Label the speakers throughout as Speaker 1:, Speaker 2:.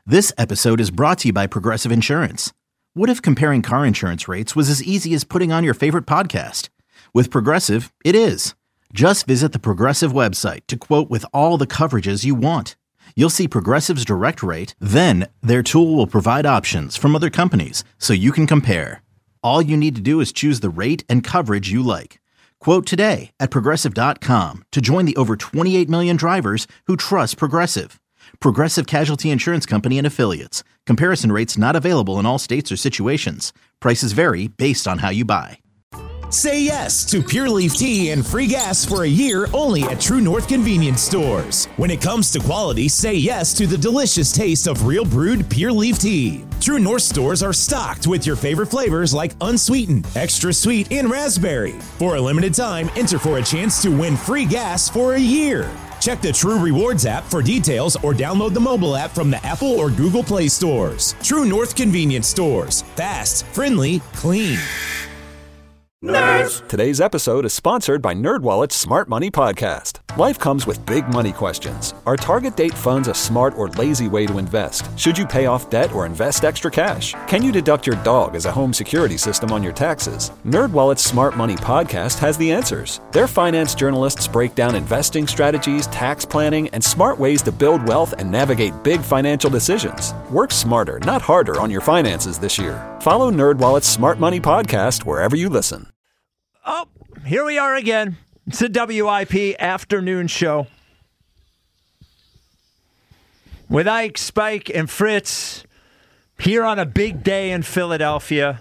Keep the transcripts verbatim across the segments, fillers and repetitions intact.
Speaker 1: This episode is brought to you by Progressive Insurance. What if comparing car insurance rates was as easy as putting on your favorite podcast? With Progressive, it is. Just visit the Progressive website to quote with all the coverages you want. You'll see Progressive's direct rate, then their tool will provide options from other companies so you can compare. All you need to do is choose the rate and coverage you like. Quote today at Progressive dot com to join the over twenty-eight million drivers who trust Progressive. Progressive Casualty Insurance Company and Affiliates. Comparison rates not available in all states or situations. Prices vary based on how you buy.
Speaker 2: Say yes to Pure Leaf Tea and free gas for a year only at True North Convenience Stores. When it comes to quality, say yes to the delicious taste of real brewed Pure Leaf Tea. True North stores are stocked with your favorite flavors like unsweetened, extra sweet, and raspberry. For a limited time, enter for a chance to win free gas for a year. Check the True Rewards app for details or download the mobile app from the Apple or Google Play stores. True North Convenience Stores. Fast, friendly, clean.
Speaker 3: Nerds! Today's episode is sponsored by NerdWallet's Smart Money Podcast. Life comes with big money questions. Are target date funds a smart or lazy way to invest? Should you pay off debt or invest extra cash? Can you deduct your dog as a home security system on your taxes? NerdWallet's Smart Money Podcast has the answers. Their finance journalists break down investing strategies, tax planning, and smart ways to build wealth and navigate big financial decisions. Work smarter, not harder on your finances this year. Follow NerdWallet's Smart Money Podcast wherever you listen.
Speaker 4: Oh, here we are again. It's the W I P afternoon show with Ike, Spike, and Fritz here on a big day in Philadelphia.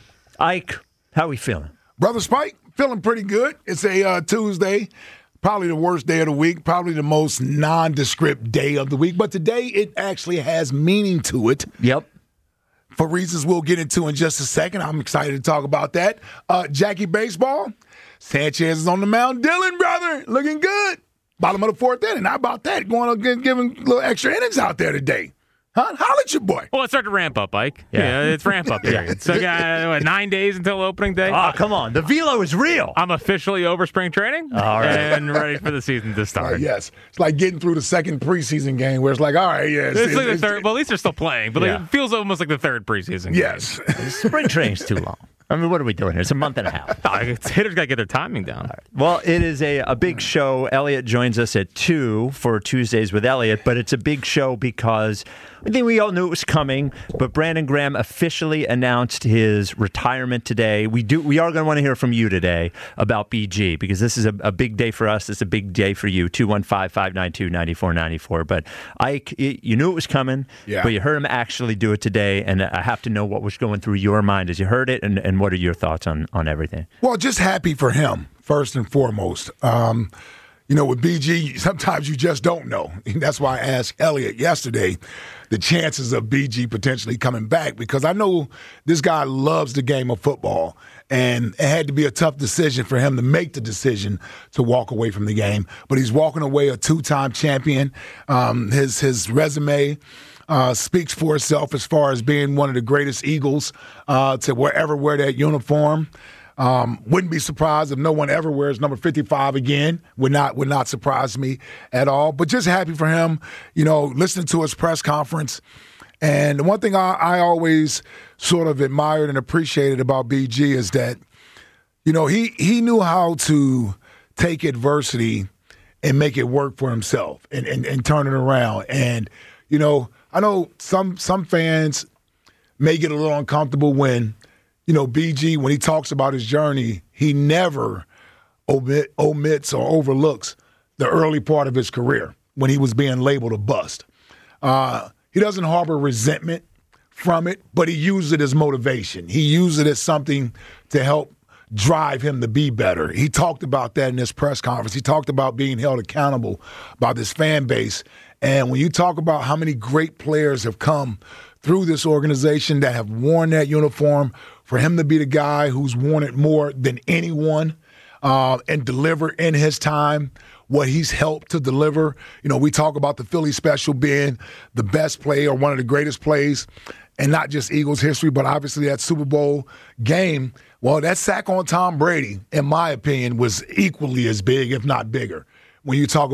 Speaker 4: Ike, how we feeling?
Speaker 5: Brother Spike, feeling pretty good. It's a uh, Tuesday, probably the worst day of the week, probably the most nondescript day of the week. But today it actually has meaning to it.
Speaker 4: Yep.
Speaker 5: For reasons we'll get into in just a second. I'm excited to talk about that. Uh, Jackie Baseball, Sanchez is on the mound. Dylan, brother, looking good. Bottom of the fourth inning. How about that? Going to give him a little extra innings out there today. Huh? Holla at your boy.
Speaker 6: Well, it's starting to ramp up, Ike. Yeah, yeah it's ramp up period. yeah. So, uh, what, nine days until opening day?
Speaker 4: Oh, come on. The velo is real.
Speaker 6: I'm officially over spring training
Speaker 4: all right.
Speaker 6: and ready for the season to start.
Speaker 5: Uh, yes. It's like getting through the second preseason game where it's like, all right, yeah. It's,
Speaker 6: it's, it's like
Speaker 5: it's,
Speaker 6: the third. Well, at least they're still playing, but yeah. like, it feels almost like the third preseason
Speaker 5: yes.
Speaker 6: game.
Speaker 4: Yes. Spring training's too long. I mean, what are we doing here? It's a month and a half.
Speaker 6: No, hitters got to get their timing down.
Speaker 4: Right. Well, it is a, a big show. Elliot joins us at two for Tuesdays with Elliot, but it's a big show because I think we all knew it was coming, but Brandon Graham officially announced his retirement today. We do. We are going to want to hear from you today about B G because this is a, a big day for us. It's a big day for you. two one five, five nine two, nine four nine four. But Ike, you knew it was coming,
Speaker 5: yeah.
Speaker 4: but you heard him actually do it today, and I have to know what was going through your mind as you heard it, and, and what are your thoughts on, on everything?
Speaker 5: Well, just happy for him, first and foremost. Um, you know, with B G, sometimes you just don't know. And that's why I asked Elliot yesterday the chances of B G potentially coming back, because I know this guy loves the game of football, and it had to be a tough decision for him to make the decision to walk away from the game. But he's walking away a two-time champion. Um, his his resume Uh, speaks for itself as far as being one of the greatest Eagles uh, to wherever wear that uniform. Um, wouldn't be surprised if no one ever wears number fifty-five again. Would not would not surprise me at all. But just happy for him, you know, listening to his press conference. And the one thing I, I always sort of admired and appreciated about B G is that, you know, he he knew how to take adversity and make it work for himself and, and, and turn it around. And, you know, I know some some fans may get a little uncomfortable when, you know, B G, when he talks about his journey, he never omit, omits or overlooks the early part of his career when he was being labeled a bust. Uh, he doesn't harbor resentment from it, but he used it as motivation. He used it as something to help drive him to be better. He talked about that in his press conference. He talked about being held accountable by this fan base. And when you talk about how many great players have come through this organization that have worn that uniform, for him to be the guy who's worn it more than anyone uh, and deliver in his time what he's helped to deliver. You know, we talk about the Philly special being the best play or one of the greatest plays, and not just Eagles history, but obviously that Super Bowl game. Well, that sack on Tom Brady, in my opinion, was equally as big, if not bigger. When you talk about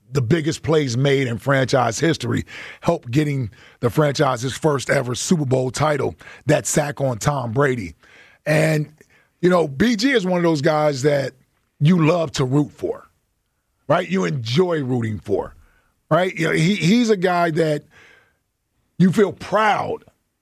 Speaker 5: the biggest plays made in franchise history, helped getting the franchise's first ever Super Bowl title, that sack on Tom Brady. And, you know, B G is one of those guys that you love to root for, right? You enjoy rooting for, right? You know, he, he's a guy that you feel proud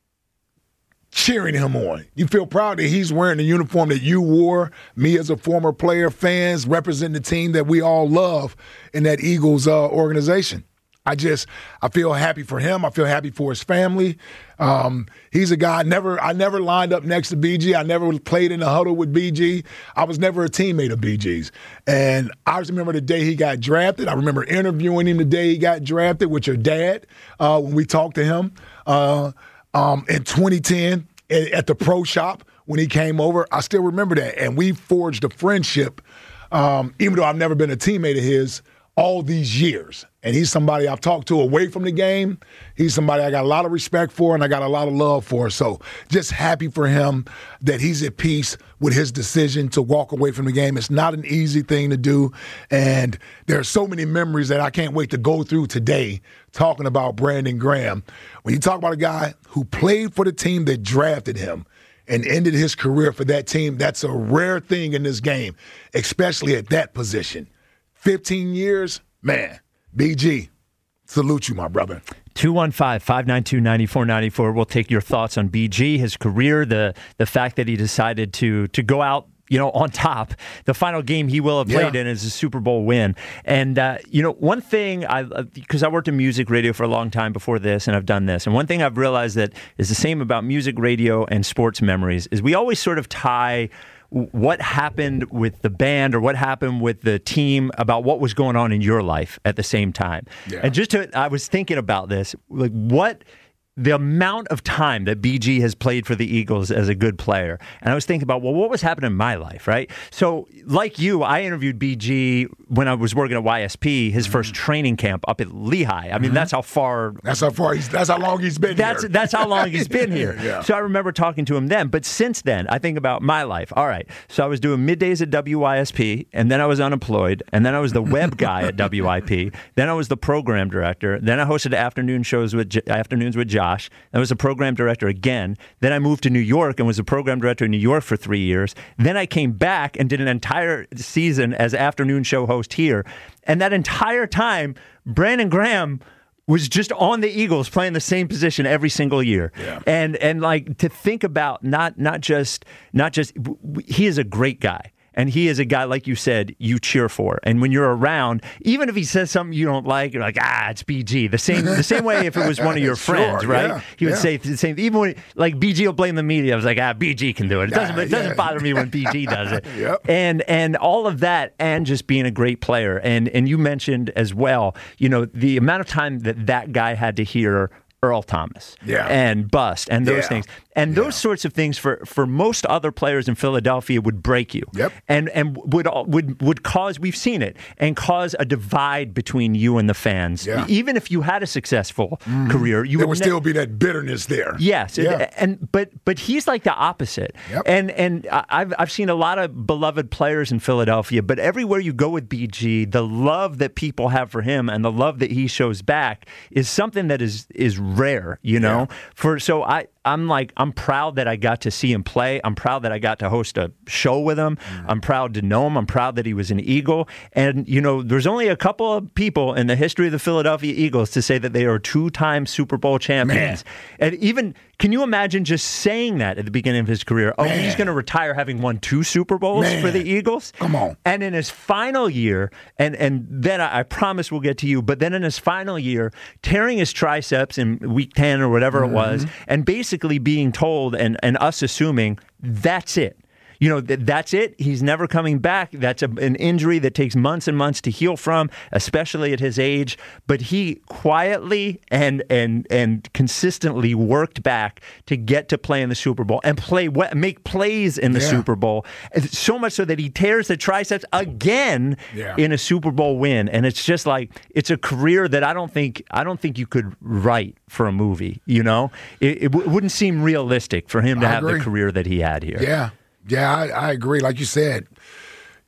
Speaker 5: cheering him on. You feel proud that he's wearing the uniform that you wore, me as a former player, fans, representing the team that we all love in that Eagles uh, organization. I just, I feel happy for him. I feel happy for his family. Um, he's a guy, I never, I never lined up next to B G. I never played in the huddle with B G. I was never a teammate of B G's. And I just remember the day he got drafted. I remember interviewing him the day he got drafted with your dad uh, when we talked to him. Uh, Um, in twenty ten, at the pro shop when he came over, I still remember that. And we forged a friendship, um, even though I've never been a teammate of his all these years. And he's somebody I've talked to away from the game. He's somebody I got a lot of respect for and I got a lot of love for. So just happy for him that he's at peace with his decision to walk away from the game. It's not an easy thing to do. And there are so many memories that I can't wait to go through today talking about Brandon Graham. When you talk about a guy who played for the team that drafted him and ended his career for that team, that's a rare thing in this game, especially at that position. fifteen years, man. B G, salute you, my brother.
Speaker 4: two one five, five nine two, nine four nine four. We'll take your thoughts on B G, his career, the the fact that he decided to to go out, you know, on top. The final game he will have played
Speaker 5: yeah.
Speaker 4: in is a Super Bowl win. And, uh, you know, one thing, I because I worked in music radio for a long time before this, and I've done this, and one thing I've realized that is the same about music radio and sports memories is we always sort of tie what happened with the band or what happened with the team about what was going on in your life at the same time.
Speaker 5: Yeah.
Speaker 4: And just to, I was thinking about this, like what the amount of time that B G has played for the Eagles as a good player. And I was thinking about, well, what was happening in my life, right? So like you, I interviewed B G when I was working at Y S P, his mm-hmm. first training camp up at Lehigh. I mean, mm-hmm. that's how far...
Speaker 5: That's how far he's, that's how long he's been
Speaker 4: that's,
Speaker 5: here.
Speaker 4: That's how long he's been here.
Speaker 5: yeah.
Speaker 4: So I remember talking to him then. But since then, I think about my life. All right, so I was doing middays at W Y S P, and then I was unemployed, and then I was the web guy at W I P, then I was the program director, then I hosted afternoon shows with afternoons with Josh, I was a program director again. Then I moved to New York and was a program director in New York for three years. Then I came back and did an entire season as afternoon show host here. And that entire time, Brandon Graham was just on the Eagles playing the same position every single year.
Speaker 5: Yeah.
Speaker 4: And and like to think about not not just not just he is a great guy. And he is a guy, like you said, you cheer for. And when you're around, even if he says something you don't like, you're like, ah, it's B G. The same the same way if it was one of your
Speaker 5: sure,
Speaker 4: friends, right?
Speaker 5: Yeah,
Speaker 4: he would
Speaker 5: yeah.
Speaker 4: say the same. Even when, like, B G will blame the media. I was like, ah, B G can do it. It doesn't, it doesn't
Speaker 5: yeah.
Speaker 4: bother me when B G does it.
Speaker 5: Yep.
Speaker 4: And and all of that, and just being a great player. And, and you mentioned as well, you know, the amount of time that that guy had to hear Earl Thomas
Speaker 5: yeah.
Speaker 4: and Bust and those
Speaker 5: yeah.
Speaker 4: things. And
Speaker 5: yeah.
Speaker 4: those sorts of things for, for most other players in Philadelphia would break you.
Speaker 5: Yep.
Speaker 4: And and would would would cause, we've seen it, and cause a divide between you and the fans.
Speaker 5: Yeah.
Speaker 4: Even if you had a successful mm. career, you
Speaker 5: there
Speaker 4: would
Speaker 5: would
Speaker 4: ne-
Speaker 5: still be that bitterness there.
Speaker 4: Yes.
Speaker 5: Yeah.
Speaker 4: And, and but but he's like the opposite.
Speaker 5: Yep.
Speaker 4: And and I've I've seen a lot of beloved players in Philadelphia, but everywhere you go with B G, the love that people have for him and the love that he shows back is something that is is rare, you know.
Speaker 5: Yeah.
Speaker 4: For so I I'm like, I'm proud that I got to see him play. I'm proud that I got to host a show with him. Mm. I'm proud to know him. I'm proud that he was an Eagle. And, you know, there's only a couple of people in the history of the Philadelphia Eagles to say that they are two-time Super Bowl champions. Man. And even, can you imagine just saying that at the beginning of his career? Oh, Man. He's going to retire having won two Super Bowls Man. for the Eagles?
Speaker 5: Come on.
Speaker 4: And in his final year, and, and then I, I promise we'll get to you, but then in his final year, tearing his triceps in week ten or whatever mm-hmm. it was, and basically being told and, and us assuming that's it. You know, th- that's it. He's never coming back. That's a, an injury that takes months and months to heal from, especially at his age. But he quietly and and and consistently worked back to get to play in the Super Bowl and play make plays in the yeah. Super Bowl. So much so that he tears the triceps again yeah. in a Super Bowl win. And it's just like, it's a career that I don't think I don't think you could write for a movie. You know, it, it w- wouldn't seem realistic for him to
Speaker 5: I
Speaker 4: have
Speaker 5: agree.
Speaker 4: the career that he had here.
Speaker 5: Yeah. Yeah, I, I agree. Like you said,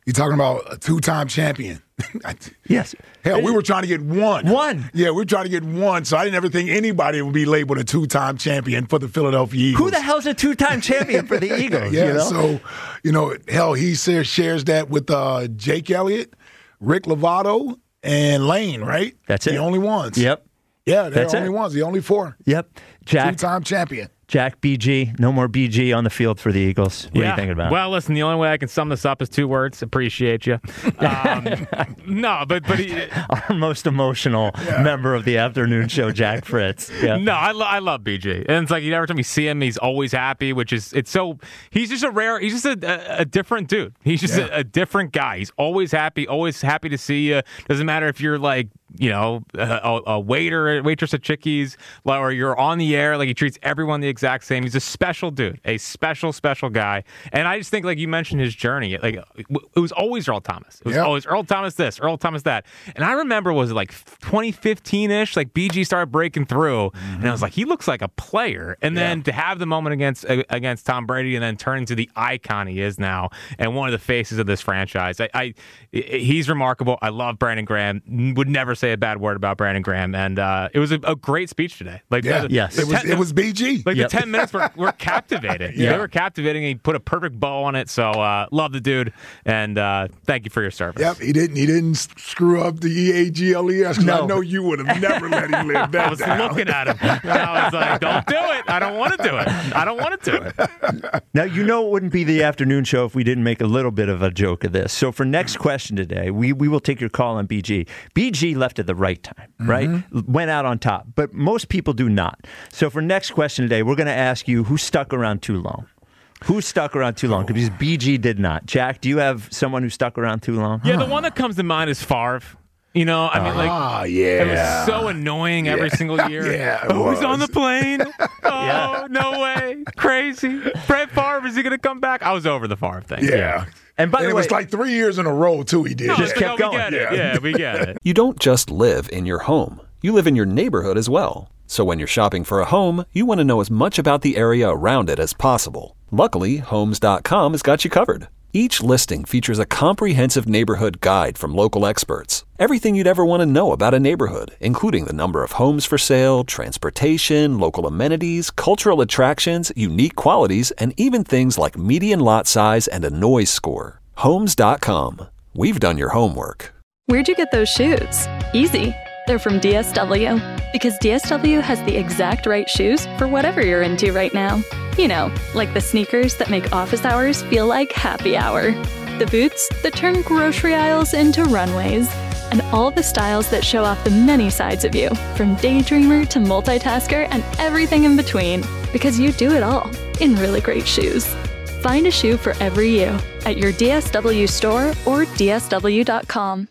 Speaker 5: You're talking about a two-time champion.
Speaker 4: Yes.
Speaker 5: Hell, we were trying to get one.
Speaker 4: One.
Speaker 5: Yeah, we were trying to get one, so I didn't ever think anybody would be labeled a two-time champion for the Philadelphia Eagles.
Speaker 4: Who the hell's a two-time champion for the Eagles?
Speaker 5: Yeah,
Speaker 4: you know?
Speaker 5: so, you know, hell, he shares, shares that with uh, Jake Elliott, Rick Lovato, and Lane, right?
Speaker 4: That's it.
Speaker 5: The only ones.
Speaker 4: Yep.
Speaker 5: Yeah, they're
Speaker 4: That's
Speaker 5: the only
Speaker 4: it.
Speaker 5: ones. The only four.
Speaker 4: Yep. Jack.
Speaker 5: Two-time champion.
Speaker 4: Jack, B G, no more B G on the field for the Eagles. What
Speaker 6: yeah.
Speaker 4: are you thinking about?
Speaker 6: Well, listen, the only way I can sum this up is two words: appreciate you. Um, no, but but he,
Speaker 4: our most emotional yeah. member of the afternoon show, Jack Fritz. Yeah.
Speaker 6: No, I, lo- I love B G, and it's like every time you see him, he's always happy, which is it's so he's just a rare, he's just a, a, a different dude. He's just yeah. a, a different guy. He's always happy, always happy to see you. Doesn't matter if you're like, you know, a, a waiter, a waitress at Chickies, or you're on the air. Like, he treats everyone the exact same. He's a special dude, a special, special guy. And I just think, like you mentioned, his journey. Like, it was always Earl Thomas. It was yep. always Earl Thomas this, Earl Thomas that. And I remember, was it like twenty fifteen ish? Like, B G started breaking through, mm-hmm. and I was like, he looks like a player. And then yeah. to have the moment against against Tom Brady, and then turn into the icon he is now, and one of the faces of this franchise. I, I he's remarkable. I love Brandon Graham. Would never say a bad word about Brandon Graham, and uh, it was a, a great speech today. Like,
Speaker 5: yeah,
Speaker 6: the,
Speaker 5: yes,
Speaker 6: the
Speaker 5: it was.
Speaker 6: ten,
Speaker 5: it was B G.
Speaker 6: Like
Speaker 4: yep.
Speaker 6: the ten minutes were, were captivating.
Speaker 5: yeah.
Speaker 6: They were captivating. He put a perfect bow on it. So uh, love the dude, and uh, thank you for your service.
Speaker 5: Yep, he didn't. He didn't screw up the E A G L E S.
Speaker 4: No.
Speaker 5: I know you would have never let him live that
Speaker 6: I was
Speaker 5: down.
Speaker 6: looking at him. And I was like, "Don't do it. I don't want to do it. I don't want to do it."
Speaker 4: Now, you know it wouldn't be the afternoon show if we didn't make a little bit of a joke of this. So for next question today, we, we will take your call on B G. B G left at the right time, mm-hmm. right? Went out on top. But most people do not. So for next question today, we're going to ask you who stuck around too long. Who stuck around too long? Because B G did not. Jack, do you have someone who stuck around too long?
Speaker 6: Yeah, the one that comes to mind is Favre. You know, I mean, like,
Speaker 5: ah, yeah.
Speaker 6: it was so annoying yeah. every single year.
Speaker 5: yeah,
Speaker 6: oh,
Speaker 5: was.
Speaker 6: he's on the plane. Oh, yeah. no way. Crazy. Brett Favre, is he going to come back? I was over the Favre thing.
Speaker 5: Yeah. yeah.
Speaker 4: And by
Speaker 5: and
Speaker 4: the
Speaker 5: it
Speaker 4: way,
Speaker 5: was like three years in a row, too, he did.
Speaker 6: No,
Speaker 4: just kept
Speaker 6: no,
Speaker 4: going.
Speaker 6: We get it.
Speaker 5: Yeah.
Speaker 6: yeah, we get it.
Speaker 3: You don't just live in your home. You live in your neighborhood as well. So when you're shopping for a home, you want to know as much about the area around it as possible. Luckily, Homes dot com has got you covered. Each listing features a comprehensive neighborhood guide from local experts. Everything you'd ever want to know about a neighborhood, including the number of homes for sale, transportation, local amenities, cultural attractions, unique qualities, and even things like median lot size and a noise score. Homes dot com. We've done your homework.
Speaker 7: Where'd you get those shoes? Easy. They're from D S W. Because D S W has the exact right shoes for whatever you're into right now. You know, like the sneakers that make office hours feel like happy hour. The boots that turn grocery aisles into runways. And all the styles that show off the many sides of you, from daydreamer to multitasker and everything in between. Because you do it all in really great shoes. Find a shoe for every you at your D S W store or D S W dot com.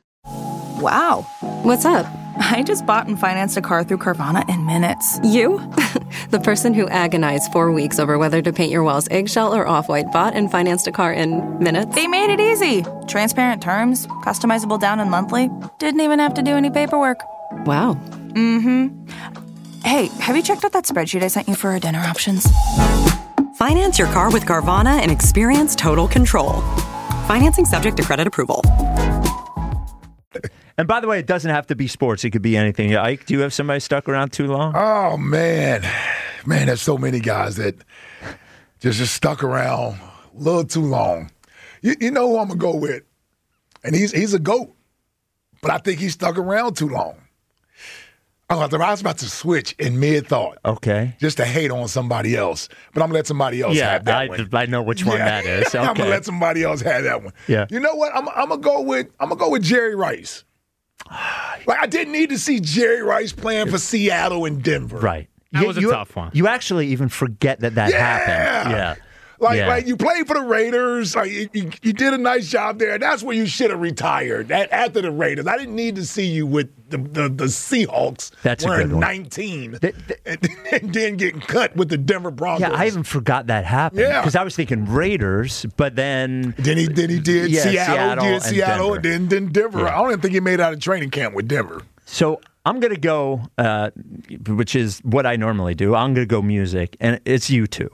Speaker 8: Wow. What's up? I just bought and financed a car through Carvana in minutes.
Speaker 9: You? The person who agonized four weeks over whether to paint your walls eggshell or off-white bought and financed a car in minutes?
Speaker 8: They made it easy. Transparent terms, customizable down and monthly. Didn't even have to do any paperwork.
Speaker 9: Wow.
Speaker 8: Mm-hmm. Hey, have you checked out that spreadsheet I sent you for our dinner options?
Speaker 10: Finance your car with Carvana and experience total control. Financing subject to credit approval.
Speaker 4: And by the way, it doesn't have to be sports. It could be anything. Ike, do you have somebody stuck around too long?
Speaker 5: Oh, man. Man, there's so many guys that just, just stuck around a little too long. You, you know who I'm going to go with? And he's he's a GOAT. But I think he stuck around too long. I was about to switch in mid-thought.
Speaker 4: Okay.
Speaker 5: Just to hate on somebody else. But I'm going to let somebody else
Speaker 4: yeah,
Speaker 5: have that
Speaker 4: I,
Speaker 5: one.
Speaker 4: I know which one
Speaker 5: yeah.
Speaker 4: that is. Okay.
Speaker 5: I'm going to let somebody else have that one.
Speaker 4: Yeah.
Speaker 5: You know what? I'm, I'm going to go with I'm going to go with Jerry Rice. Like, I didn't need to see Jerry Rice playing for Seattle and Denver.
Speaker 4: Right.
Speaker 6: That
Speaker 4: you,
Speaker 6: was a
Speaker 4: you,
Speaker 6: tough one.
Speaker 4: You actually even forget that that
Speaker 5: yeah.
Speaker 4: happened. Yeah.
Speaker 5: Like,
Speaker 4: yeah.
Speaker 5: like you played for the Raiders. Like you, you, you did a nice job there. That's where you should have retired at, after the Raiders. I didn't need to see you with the, the, the Seahawks
Speaker 4: That's a
Speaker 5: wearing
Speaker 4: good one.
Speaker 5: nineteen
Speaker 4: the, the,
Speaker 5: and, and then getting cut with the Denver Broncos.
Speaker 4: Yeah, I even forgot that happened.
Speaker 5: Yeah.
Speaker 4: Because I was thinking Raiders, but then...
Speaker 5: Then he, then he did
Speaker 4: yeah,
Speaker 5: Seattle,
Speaker 4: Seattle,
Speaker 5: did
Speaker 4: and
Speaker 5: Seattle,
Speaker 4: Denver.
Speaker 5: and then, then Denver.
Speaker 4: Yeah.
Speaker 5: I don't even think he made it out of training camp with Denver.
Speaker 4: So I'm going to go, uh, which is what I normally do. I'm going to go music, and it's U two.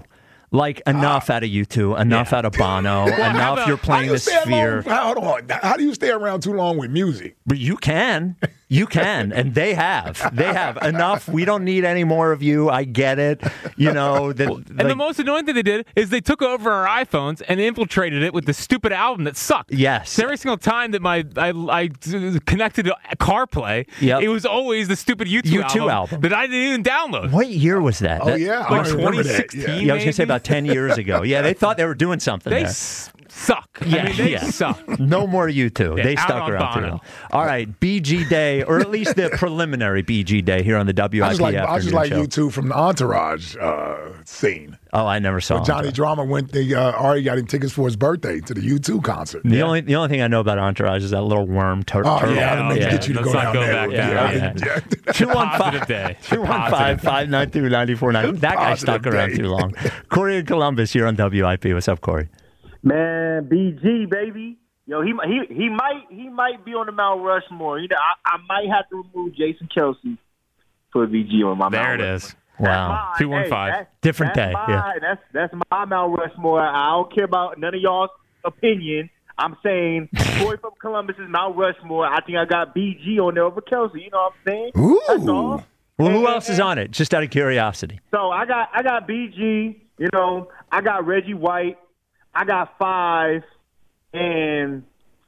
Speaker 4: Like enough uh, out of U two, enough yeah. out of Bono, enough about, you're playing
Speaker 5: you
Speaker 4: the Sphere.
Speaker 5: Long, hold on. How do you stay around too long with music?
Speaker 4: But you can. You can. And they have. They have. Enough. We don't need any more of you. I get it. You know. The,
Speaker 6: and
Speaker 4: like,
Speaker 6: the most annoying thing they did is they took over our iPhones and infiltrated it with the stupid album that sucked.
Speaker 4: Yes.
Speaker 6: So every single time that my I, I connected to CarPlay, yep. it was always the stupid U two,
Speaker 4: U two
Speaker 6: album,
Speaker 4: album
Speaker 6: that I didn't even download.
Speaker 4: What year was that?
Speaker 5: Oh,
Speaker 4: that,
Speaker 5: yeah.
Speaker 6: Like twenty sixteen,
Speaker 5: yeah.
Speaker 4: yeah, I was going to say about ten years ago. Yeah, they thought they were doing something
Speaker 6: They
Speaker 4: there.
Speaker 6: s- suck.
Speaker 4: Yeah,
Speaker 6: I mean, they
Speaker 4: yeah.
Speaker 6: suck.
Speaker 4: No more U two.
Speaker 6: Yeah,
Speaker 4: they
Speaker 6: out
Speaker 4: stuck
Speaker 6: on
Speaker 4: around
Speaker 6: Bono.
Speaker 4: too long. All right, B G Day, or at least the preliminary B G Day here on the W I P
Speaker 5: I just like,
Speaker 4: afternoon
Speaker 5: I just like
Speaker 4: show.
Speaker 5: U two from the Entourage uh, scene.
Speaker 4: Oh, I never saw
Speaker 5: When Johnny
Speaker 4: him.
Speaker 5: Drama went, they uh, already got him tickets for his birthday to the U two concert.
Speaker 4: The
Speaker 5: yeah.
Speaker 4: only the only thing I know about Entourage is that little worm tur-
Speaker 5: oh,
Speaker 4: turtle.
Speaker 5: Yeah, I didn't
Speaker 4: yeah.
Speaker 5: get you to
Speaker 6: Let's
Speaker 5: go
Speaker 6: not
Speaker 5: down
Speaker 6: go
Speaker 5: there.
Speaker 6: back
Speaker 5: Yeah,
Speaker 6: there.
Speaker 5: yeah.
Speaker 4: two one
Speaker 6: Positive
Speaker 4: five
Speaker 6: day.
Speaker 4: two one five, five nine two, nine four nine. That guy stuck
Speaker 5: Positive
Speaker 4: around
Speaker 5: day.
Speaker 4: too long. Corey in Columbus here on W I P. What's up, Corey?
Speaker 11: Man, B G, baby. Yo, he he he might he might be on the Mount Rushmore. You know, I, I might have to remove Jason Kelsey for B G on my
Speaker 6: there
Speaker 11: Mount
Speaker 6: it
Speaker 11: Rushmore.
Speaker 6: is.
Speaker 4: Wow.
Speaker 6: two one five.
Speaker 11: Hey, that's,
Speaker 4: Different
Speaker 11: that's
Speaker 4: day.
Speaker 11: My,
Speaker 4: Yeah.
Speaker 11: That's that's my Mount Rushmore. I don't care about none of y'all's opinion. I'm saying Corey from Columbus is Mount Rushmore. I think I got B G on there over Kelsey. You know what I'm saying?
Speaker 5: Ooh.
Speaker 11: That's all.
Speaker 4: Well, who
Speaker 11: And-
Speaker 4: else is on it? Just out of curiosity.
Speaker 11: So I got I got B G. You know, I got Reggie White. I got Five. And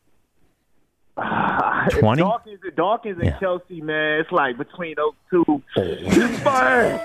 Speaker 11: uh,
Speaker 4: twenty?
Speaker 11: Dawkins, Dawkins and
Speaker 4: Yeah.
Speaker 11: Kelsey, man, it's like between those two. It's fine.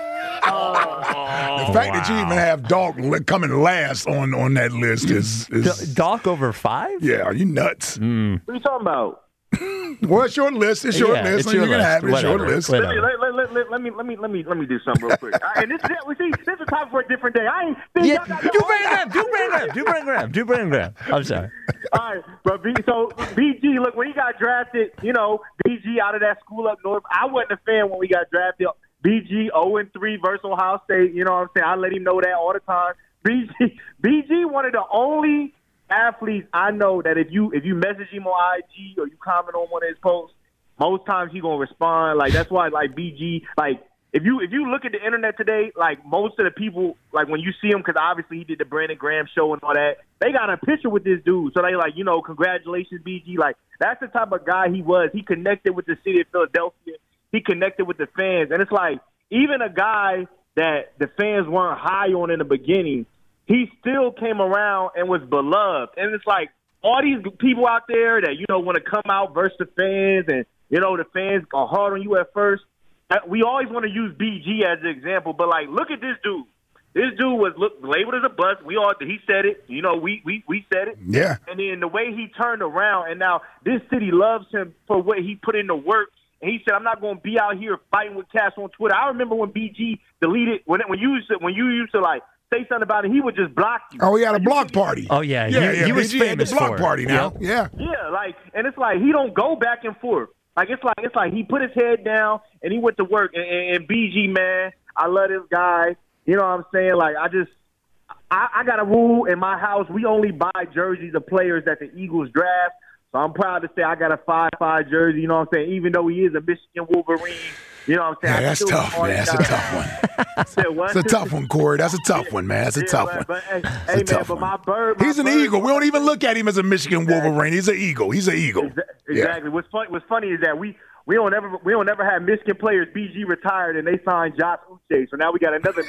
Speaker 11: Uh,
Speaker 5: The fact that you even have Doc li- coming last on, on that list is, is
Speaker 4: D- Doc over five?
Speaker 5: yeah, are you nuts?
Speaker 4: Mm.
Speaker 11: what are you talking about?
Speaker 5: Well, it's your list. It's your
Speaker 4: Yeah,
Speaker 5: list.
Speaker 4: it's
Speaker 5: so
Speaker 4: your
Speaker 5: you can
Speaker 4: list.
Speaker 5: have it. It's your
Speaker 4: Whatever.
Speaker 5: list.
Speaker 4: Whatever.
Speaker 11: Let, let, let, let, let me let me let me let me do something real quick. All right, and this we see this is time for a different day. I ain't see,
Speaker 4: Yeah,
Speaker 11: y'all got
Speaker 4: do Brandon Graham, do Brandon Graham, do Brandon Graham, do Brandon Graham. I'm sorry.
Speaker 11: All right, but B, so B G, look, when he got drafted, you know, B G out of that school up north, I wasn't a fan when we got drafted. B G oh and three versus Ohio State, you know what I'm saying? I let him know that all the time. B G, B G one of the only athletes I know that if you if you message him on I G or you comment on one of his posts, most times he gonna respond. Like that's why, like B G, like if you if you look at the internet today, like most of the people, like when you see him, because obviously he did the Brandon Graham show and all that, they got a picture with this dude. So they like, you know, congratulations, B G. Like that's the type of guy he was. He connected with the city of Philadelphia. He connected with the fans, and it's like even a guy that the fans weren't high on in the beginning, he still came around and was beloved. And it's like all these people out there that, you know, want to come out versus the fans and, you know, the fans are hard on you at first. We always want to use B G as an example, but, like, look at this dude. This dude was look, labeled as a bust. We all he said it. You know, we, we, we said it.
Speaker 5: Yeah.
Speaker 11: And then the way he turned around, and now this city loves him for what he put into work. And he said, I'm not going to be out here fighting with cats on Twitter. I remember when B G deleted, when when you used to, when you used to, like, say something about it, he would just block you.
Speaker 5: Oh, he had a block party.
Speaker 4: Oh, yeah.
Speaker 5: Yeah,
Speaker 4: he,
Speaker 5: yeah.
Speaker 4: he was
Speaker 5: B G had
Speaker 4: famous
Speaker 5: the block
Speaker 4: for it.
Speaker 5: party now.
Speaker 4: Yep.
Speaker 5: Yeah.
Speaker 11: Yeah, like, and it's like he don't go back and forth. Like it's like it's like he put his head down and he went to work. And, and, and B G, man, I love this guy. You know what I'm saying? Like I just, I, I got a rule in my house. We only buy jerseys of players that the Eagles draft. So I'm proud to say I got a five five jersey. You know what I'm saying? Even though he is a Michigan Wolverine. You know what I'm saying?
Speaker 5: Yeah,
Speaker 11: I
Speaker 5: that's
Speaker 11: still
Speaker 5: tough,
Speaker 11: hard
Speaker 5: man. That's a
Speaker 11: guy.
Speaker 5: tough one.
Speaker 11: Said what?
Speaker 5: That's a tough one, Corey. That's a tough one, man. That's a
Speaker 11: Yeah,
Speaker 5: tough
Speaker 11: but,
Speaker 5: one.
Speaker 11: But, hey,
Speaker 5: That's
Speaker 11: hey
Speaker 5: a
Speaker 11: man,
Speaker 5: tough
Speaker 11: but
Speaker 5: one.
Speaker 11: my bird. My
Speaker 5: He's an
Speaker 11: bird,
Speaker 5: eagle. We don't even look at him as a Michigan Wolverine. He's an eagle. He's an eagle.
Speaker 11: Exactly.
Speaker 5: Yeah.
Speaker 11: What's funny? What's funny is that we we don't ever we don't ever have Michigan players. B G retired and they signed Josh Uche, so now we got another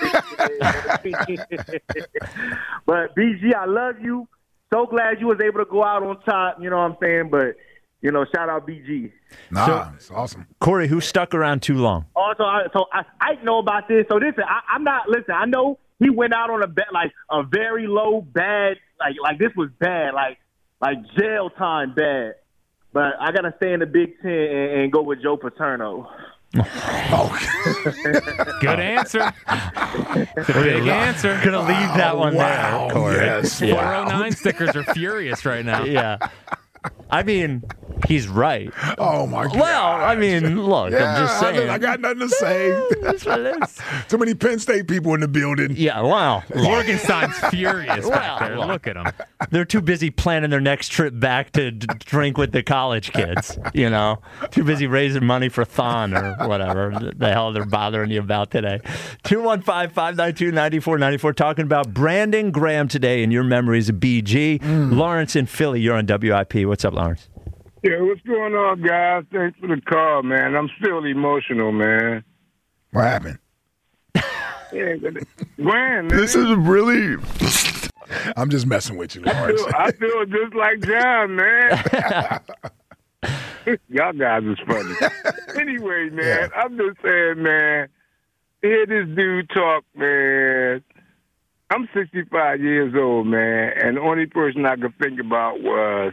Speaker 11: Michigan. But B G, I love you. So glad you was able to go out on top. You know what I'm saying? But you know, shout out B G.
Speaker 5: Nah,
Speaker 4: So-
Speaker 5: it's awesome.
Speaker 4: Corey, who stuck around too long?
Speaker 11: Also, I, so I, I know about this. So listen, I, I'm not listen. I know he went out on a bet like a very low bad, like like this was bad, like like jail time bad. But I gotta stay in the Big Ten and, and go with Joe Paterno.
Speaker 5: Oh,
Speaker 6: Good answer. It's a big answer.
Speaker 4: Gonna leave that one
Speaker 5: wow.
Speaker 4: there, Corey.
Speaker 5: Yes.
Speaker 6: four oh
Speaker 5: Wow.
Speaker 6: nine stickers are furious right now.
Speaker 4: Yeah. I mean, he's right.
Speaker 5: Oh, my God.
Speaker 4: Well, I mean, look,
Speaker 5: yeah,
Speaker 4: I'm just saying.
Speaker 5: I got nothing to say.
Speaker 4: That's what it is.
Speaker 5: Too many Penn State people in the building.
Speaker 4: Yeah, wow.
Speaker 6: Morgenstein's furious back there.
Speaker 4: Well,
Speaker 6: Look at him.
Speaker 4: They're too busy planning their next trip back to d- drink with the college kids, you know? Too busy raising money for Thon or whatever the hell they're bothering you about today. two one five, five nine two, nine four nine four, talking about Brandon Graham today and your memories of B G. Mm. Lawrence in Philly, you're on W I P. What's up, Lawrence?
Speaker 12: Yeah, what's going on, guys? Thanks for the call, man. I'm still emotional, man.
Speaker 5: What happened?
Speaker 12: Yeah, Graham, man.
Speaker 5: This is really... I'm just messing with you, Lawrence.
Speaker 12: I feel, I feel just like John, man. Y'all guys is funny. Anyway, man, yeah. I'm just saying, man, hear this dude talk, man. I'm sixty-five years old, man, and the only person I could think about was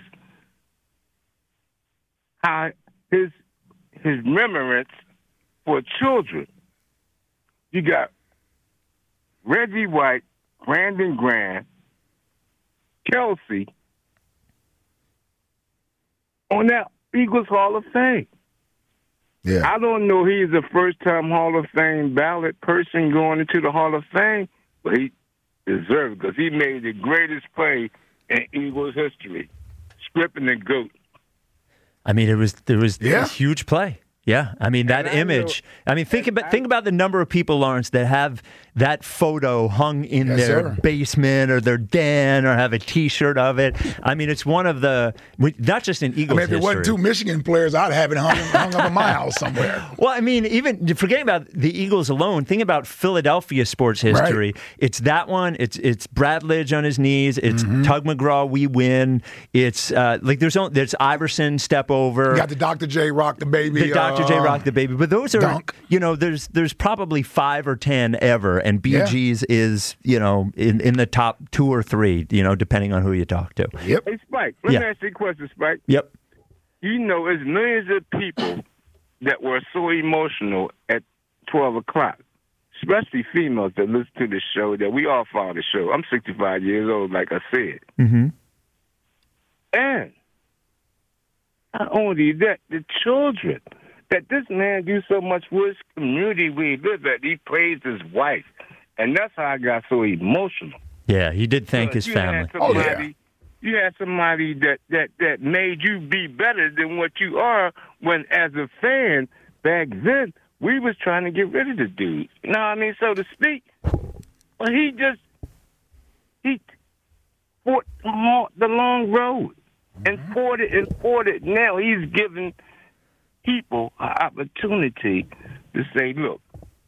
Speaker 12: how his his remembrance for children. You got Reggie White, Brandon Graham, Kelsey on that Eagles Hall of Fame.
Speaker 5: Yeah.
Speaker 12: I don't know he's a first-time Hall of Fame ballot person going into the Hall of Fame, but he deserves it because he made the greatest play in Eagles history, stripping the GOAT.
Speaker 4: I mean, it was there was
Speaker 5: yeah.
Speaker 4: a huge play. Yeah, I mean that I image. Know, I mean, think about I, think about the number of people, Lawrence, that have that photo hung in yes, their sir. basement or their den or have a T-shirt of it. I mean, it's one of the not just in Eagles
Speaker 5: I mean, if
Speaker 4: history.
Speaker 5: it wasn't two Michigan players, I'd have it hung, hung up in my house somewhere.
Speaker 4: Well, I mean, even forgetting about the Eagles alone, think about Philadelphia sports history. Right. It's that one. It's it's Bradledge on his knees. It's mm-hmm. Tug McGraw, we win. It's uh, like there's only, there's Iverson, step over.
Speaker 5: You got the Doctor J Rock the baby.
Speaker 4: The Doctor Uh, J Rock the baby. But those are,
Speaker 5: Dunk.
Speaker 4: you know, there's there's probably five or ten ever, and B G's yeah. is, you know, in, in the top two or three, you know, depending on who you talk to.
Speaker 5: Yep.
Speaker 12: Hey, Spike, let
Speaker 4: yeah.
Speaker 12: me ask you a question, Spike.
Speaker 4: Yep.
Speaker 12: You know, there's millions of people that were so emotional at twelve o'clock, especially females that listen to the show, that we all follow the show. I'm sixty-five years old, like I said.
Speaker 4: Mm-hmm.
Speaker 12: And not only that, the children, that this man do so much for his community where he lives at. He praised his wife. And that's how I got so emotional.
Speaker 4: Yeah, he did thank his family.
Speaker 12: Somebody,
Speaker 5: oh, yeah.
Speaker 12: You had somebody that, that, that made you be better than what you are when, as a fan, back then, we was trying to get rid of the dude. You know what I mean, so to speak? Well, he just, he fought the long road and fought it and fought it. Now he's giving people an opportunity to say, look,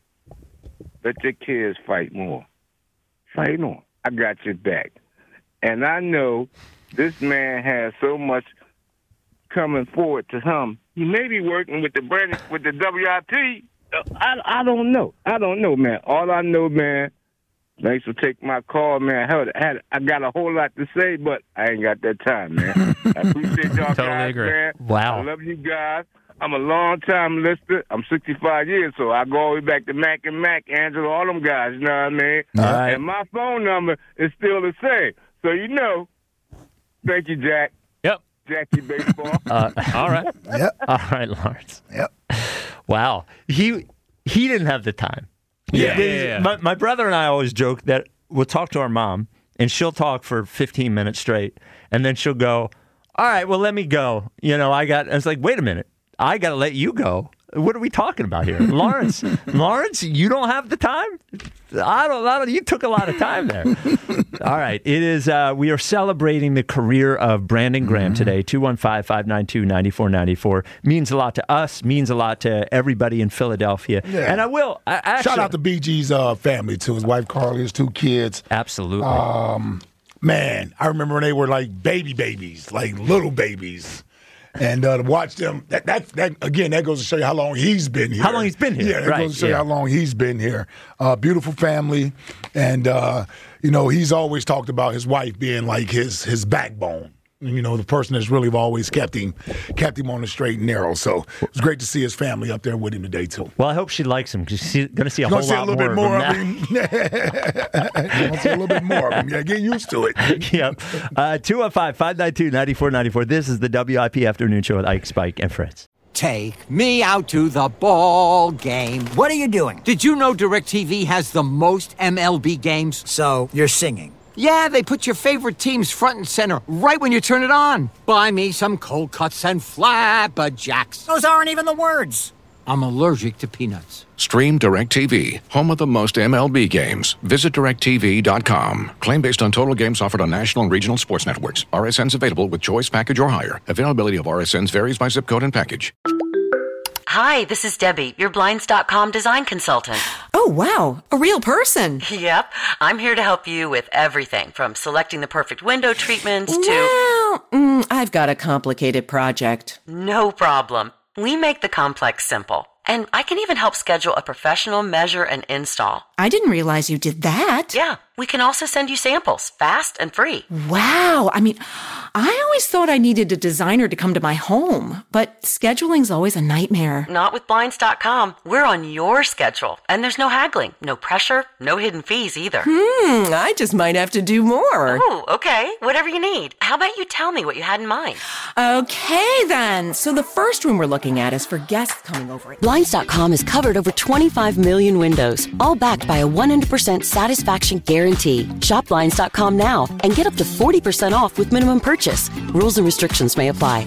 Speaker 12: let your kids fight more. Fight on. I got your back. And I know this man has so much coming forward to him. He may be working with the brand, with the W I P. I, I don't know. I don't know, man. All I know, man, thanks for taking my call, man. I, had, I got a whole lot to say, but I ain't got that time, man. I appreciate y'all
Speaker 6: totally
Speaker 12: guys,
Speaker 6: agree.
Speaker 12: man.
Speaker 4: Wow.
Speaker 12: I love you guys. I'm a long-time listener. I'm sixty-five years, so I go all the way back to Mac and Mac, Angela, all them guys, you know what I mean?
Speaker 4: All right.
Speaker 12: And my phone number is still the same. So, you know, thank you, Jack.
Speaker 6: Yep.
Speaker 12: Jackie Baseball.
Speaker 4: Uh,
Speaker 6: all right.
Speaker 5: Yep.
Speaker 4: All right, Lawrence.
Speaker 5: Yep.
Speaker 4: Wow. He he didn't have the time.
Speaker 6: Yeah. yeah, yeah, yeah.
Speaker 4: My, my brother and I always joke that we'll talk to our mom, and she'll talk for fifteen minutes straight, and then she'll go, all right, well, let me go. You know, I got, I was like, wait a minute. I got to let you go. What are we talking about here? Lawrence, Lawrence, you don't have the time? I don't, I don't, you took a lot of time there. All right. It is, uh, we are celebrating the career of Brandon Graham today. two one five, five nine two, nine four nine four. Means a lot to us, means a lot to everybody in Philadelphia. Yeah. And I will, I, actually.
Speaker 5: Shout out to B G's uh, family, too. His wife, Carly, his two kids.
Speaker 4: Absolutely.
Speaker 5: Um, man, I remember when they were like baby babies, like little babies. And uh, to watch them, that, that that again, that goes to show you how long he's been here.
Speaker 4: How long he's been here.
Speaker 5: Yeah, that
Speaker 4: right.
Speaker 5: goes to show
Speaker 4: yeah.
Speaker 5: you how long he's been here. Uh, beautiful family. And, uh, you know, he's always talked about his wife being like his his backbone. you know, the person that's really always kept him kept him on the straight and narrow. So it's great to see his family up there with him today, too.
Speaker 4: Well, I hope she likes him because she's going to see a
Speaker 5: You're
Speaker 4: whole
Speaker 5: see
Speaker 4: lot
Speaker 5: a little
Speaker 4: more,
Speaker 5: bit more
Speaker 4: of
Speaker 5: of
Speaker 4: him.
Speaker 5: him. You're going to see a little bit more of him. Yeah, get used to it.
Speaker 4: Yep. Uh, two one five, five nine two, nine four nine four. This is the W I P Afternoon Show with Ike, Spike, and Fritz.
Speaker 13: Take me out to the ball game.
Speaker 14: What are you doing?
Speaker 13: Did you know DirecTV has the most M L B games?
Speaker 14: So, you're singing.
Speaker 13: Yeah, they put your favorite teams front and center right when you turn it on. Buy me some cold cuts and flapjacks.
Speaker 14: Those aren't even the words.
Speaker 13: I'm allergic to peanuts.
Speaker 15: Stream DirecTV, home of the most M L B games. Visit direct T V dot com. Claim based on total games offered on national and regional sports networks. R S Ns available with choice package or higher. Availability of R S Ns varies by zip code and package.
Speaker 16: Hi, this is Debbie, your Blinds dot com design consultant.
Speaker 17: Oh, wow. A real person.
Speaker 16: Yep. I'm here to help you with everything from selecting the perfect window treatments to...
Speaker 17: Well, mm, I've got a complicated project.
Speaker 16: No problem. We make the complex simple. And I can even help schedule a professional measure and install.
Speaker 17: I didn't realize you did that.
Speaker 16: Yeah. We can also send you samples, fast and free.
Speaker 17: Wow. I mean, I always thought I needed a designer to come to my home, but scheduling's always a nightmare.
Speaker 16: Not with Blinds dot com. We're on your schedule, and there's no haggling, no pressure, no hidden fees either.
Speaker 17: Hmm, I just might have to do more.
Speaker 16: Oh, okay. Whatever you need. How about you tell me what you had in mind?
Speaker 17: Okay, then. So the first room we're looking at is for guests coming over.
Speaker 18: Blinds dot com has covered over twenty-five million windows, all backed by a one hundred percent satisfaction guarantee. Shop Blinds dot com now and get up to forty percent off with minimum purchase. Rules and restrictions may apply.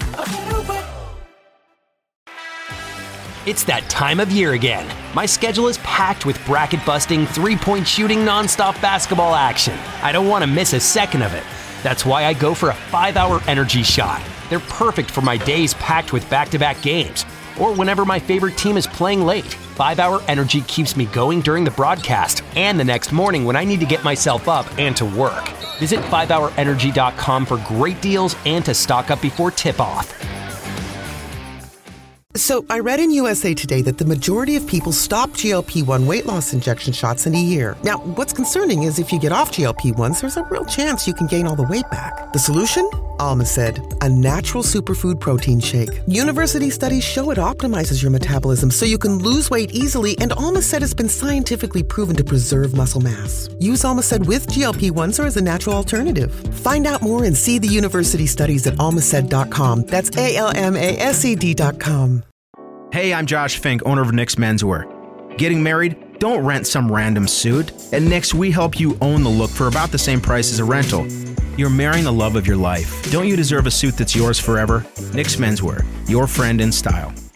Speaker 19: It's that time of year again. My schedule is packed with bracket-busting, three-point shooting, nonstop basketball action. I don't want to miss a second of it. That's why I go for a five-hour energy shot. They're perfect for my days packed with back-to-back games, or whenever my favorite team is playing late. five-hour energy keeps me going during the broadcast and the next morning when I need to get myself up and to work. Visit five hour energy dot com for great deals and to stock up before tip-off.
Speaker 20: So I read in U S A Today that the majority of people stop G L P one weight loss injection shots in a year. Now, what's concerning is if you get off G L P ones, there's a real chance you can gain all the weight back. The solution? Almacid, a natural superfood protein shake. University studies show it optimizes your metabolism so you can lose weight easily, and Almacid has been scientifically proven to preserve muscle mass. Use Almacid with G L P ones or as a natural alternative. Find out more and see the university studies at almacid dot com. That's A L M A S E D dot com.
Speaker 21: Hey, I'm Josh Fink, owner of Nick's Menswear. Getting married? Don't rent some random suit. At Nick's, we help you own the look for about the same price as a rental. You're marrying the love of your life. Don't you deserve a suit that's yours forever? Nick's Menswear, your friend in style.